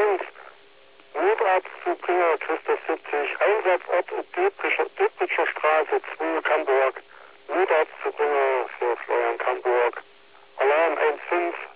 1, Notarztzubringer Christus 70, Einsatzort Dietricher Straße 2, Camburg, Notarztzubringer für Florian Camburg, Alarm 1,5,